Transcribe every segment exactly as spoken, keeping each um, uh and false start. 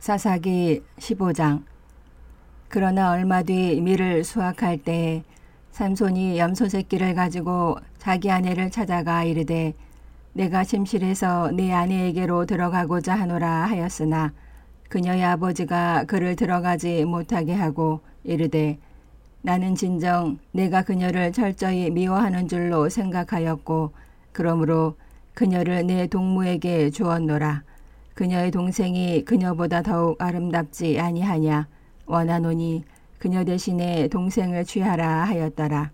사사기 십오 장. 그러나 얼마 뒤 밀을 수확할 때에 삼손이 염소 새끼를 가지고 자기 아내를 찾아가 이르되 내가 침실에서 네 아내에게로 들어가고자 하노라 하였으나 그녀의 아버지가 그를 들어가지 못하게 하고 이르되 나는 진정 내가 그녀를 철저히 미워하는 줄로 생각하였고 그러므로 그녀를 내 동무에게 주었노라. 그녀의 동생이 그녀보다 더욱 아름답지 아니하냐 원하노니 그녀 대신에 동생을 취하라 하였더라.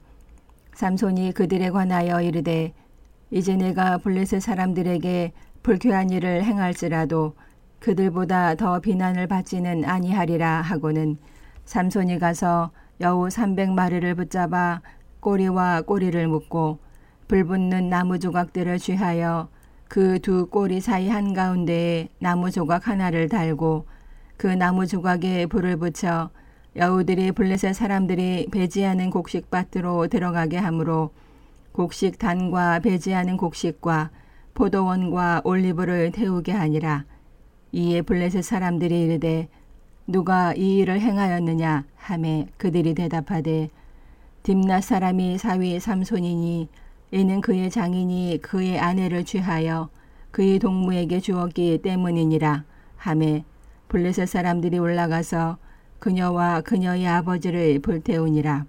삼손이 그들에 관하여 이르되 이제 내가 블레셋 사람들에게 불쾌한 일을 행할지라도 그들보다 더 비난을 받지는 아니하리라 하고는 삼손이 가서 여우 삼백 마리를 붙잡아 꼬리와 꼬리를 묶고 불붙는 나무 조각들을 취하여 그 두 꼬리 사이 한가운데에 나무 조각 하나를 달고 그 나무 조각에 불을 붙여 여우들이 블레셋 사람들이 배지하는 곡식밭으로 들어가게 하므로 곡식 단과 배지하는 곡식과 포도원과 올리브를 태우게 하니라. 이에 블레셋 사람들이 이르되 누가 이 일을 행하였느냐 하매 그들이 대답하되 딥낫 사람이 사위 삼손이니 이는 그의 장인이 그의 아내를 취하여 그의 동무에게 주었기 때문이니라 하매 블레셋 사람들이 올라가서 그녀와 그녀의 아버지를 불태우니라.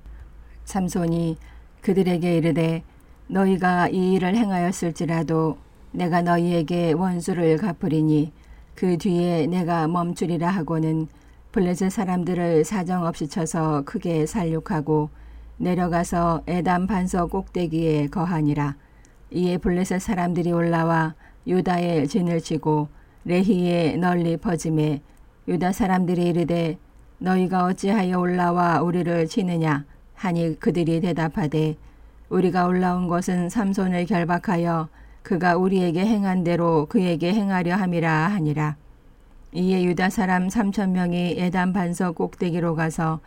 삼손이 그들에게 이르되 너희가 이 일을 행하였을지라도 내가 너희에게 원수를 갚으리니 그 뒤에 내가 멈추리라 하고는 블레셋 사람들을 사정없이 쳐서 크게 살육하고 내려가서 에담 반석 꼭대기에 거하니라. 이에 블레셋 사람들이 올라와 유다에 진을 치고 레히에 널리 퍼짐에 유다 사람들이 이르되 너희가 어찌하여 올라와 우리를 치느냐 하니 그들이 대답하되 우리가 올라온 것은 삼손을 결박하여 그가 우리에게 행한 대로 그에게 행하려 함이라 하니라. 이에 유다 사람 삼천 명이 에담 반석 꼭대기로 가서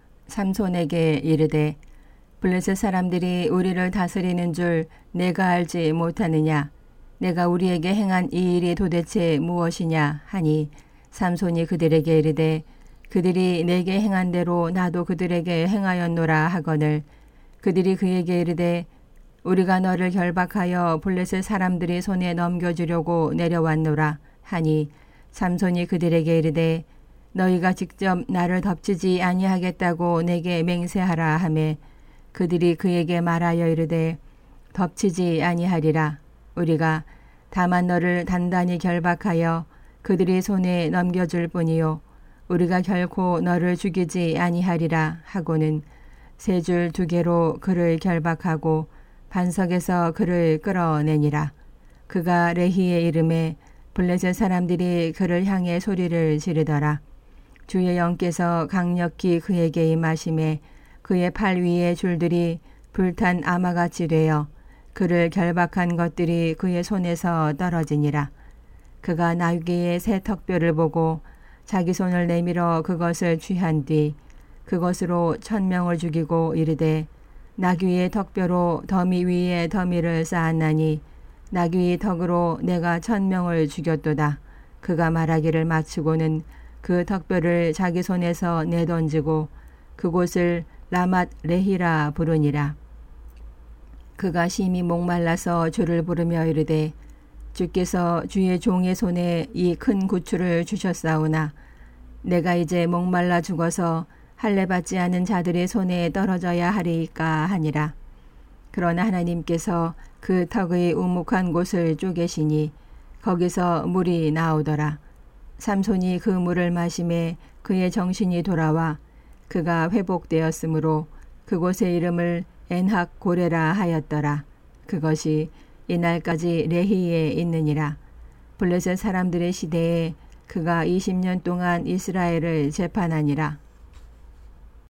삼손에게 이르되 블레셋 사람들이 우리를 다스리는 줄 내가 알지 못하느냐 내가 우리에게 행한 이 일이 도대체 무엇이냐 하니 삼손이 그들에게 이르되 그들이 내게 행한 대로 나도 그들에게 행하였노라 하거늘 그들이 그에게 이르되 우리가 너를 결박하여 블레셋 사람들이 손에 넘겨주려고 내려왔노라 하니 삼손이 그들에게 이르되 너희가 직접 나를 덮치지 아니하겠다고 내게 맹세하라 하매 그들이 그에게 말하여 이르되 덮치지 아니하리라. 우리가 다만 너를 단단히 결박하여 그들이 손에 넘겨줄 뿐이요 우리가 결코 너를 죽이지 아니하리라 하고는 세 줄 두 개로 그를 결박하고 반석에서 그를 끌어내니라. 그가 레히의 이름에 블레셋 사람들이 그를 향해 소리를 지르더라. 주의 영께서 강력히 그에게 임하심에 그의 팔 위에 줄들이 불탄 아마같이 되어 그를 결박한 것들이 그의 손에서 떨어지니라. 그가 나귀의 새 턱뼈를 보고 자기 손을 내밀어 그것을 취한 뒤 그것으로 천명을 죽이고 이르되 나귀의 턱뼈로 더미 위에 더미를 쌓았나니 나귀의 턱으로 내가 천명을 죽였도다. 그가 말하기를 마치고는 그 턱뼈를 자기 손에서 내던지고 그곳을 라맛 레히라 부르니라. 그가 심히 목말라서 주를 부르며 이르되 주께서 주의 종의 손에 이 큰 구추를 주셨사오나 내가 이제 목말라 죽어서 할례 받지 않은 자들의 손에 떨어져야 하리이까 하니라. 그러나 하나님께서 그 턱의 우묵한 곳을 쪼개시니 거기서 물이 나오더라. 삼손이 그 물을 마심에 그의 정신이 돌아와 그가 회복되었으므로 그곳의 이름을 엔학 고레라 하였더라. 그것이 이날까지 레히에 있느니라. 블레셋 사람들의 시대에 그가 이십 년 동안 이스라엘을 재판하니라.